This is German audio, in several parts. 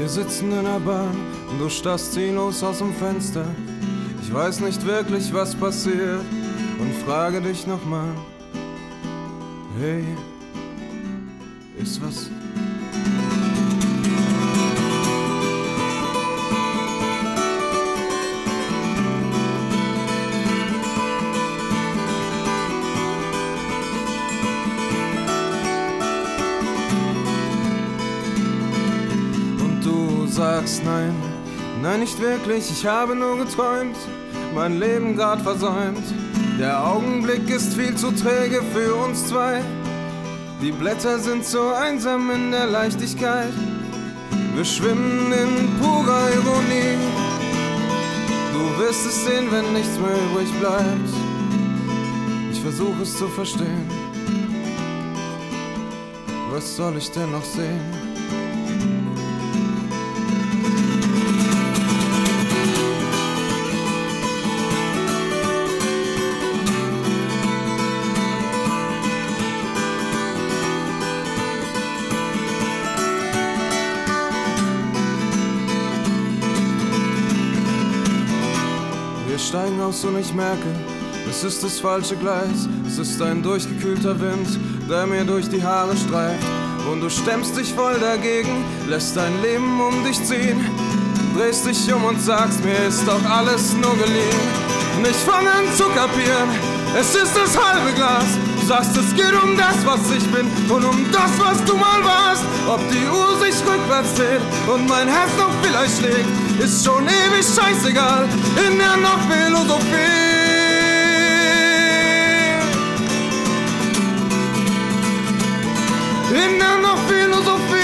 Wir sitzen in der Bahn und du starrst ziellos aus dem Fenster. Ich weiß nicht wirklich, was passiert und frage dich nochmal: Hey, ist was? Sagst nein, nein nicht wirklich, ich habe nur geträumt, mein Leben grad versäumt. Der Augenblick ist viel zu träge für uns zwei. Die Blätter sind so einsam in der Leichtigkeit. Wir schwimmen in purer Ironie. Du wirst es sehen, wenn nichts mehr übrig bleibt. Ich versuche es zu verstehen. Was soll ich denn noch sehen? Wir steigen aus und ich merke, es ist das falsche Gleis. Es ist ein durchgekühlter Wind, der mir durch die Haare streift. Und du stemmst dich voll dagegen, lässt dein Leben um dich ziehen. Drehst dich um und sagst, mir ist doch alles nur geliehen. Und ich fange an zu kapieren, es ist das halbe Glas. Du sagst, es geht um das, was ich bin und um das, was du mal warst. Ob die Uhr sich rückwärts dreht und mein Herz noch vielleicht schlägt, ist schon ewig scheißegal in der noch Philosophie. In der noch Philosophie.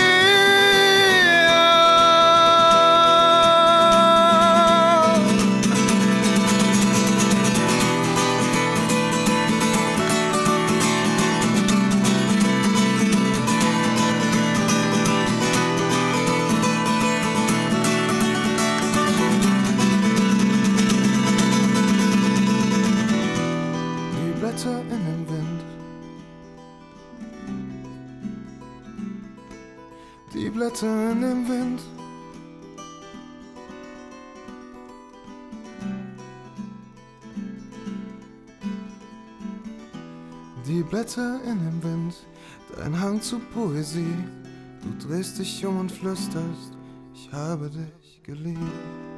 Blätter in dem Wind. Die Blätter in dem Wind. Die Blätter in dem Wind. Dein Hang zur Poesie. Du drehst dich um und flüsterst: Ich habe dich geliebt.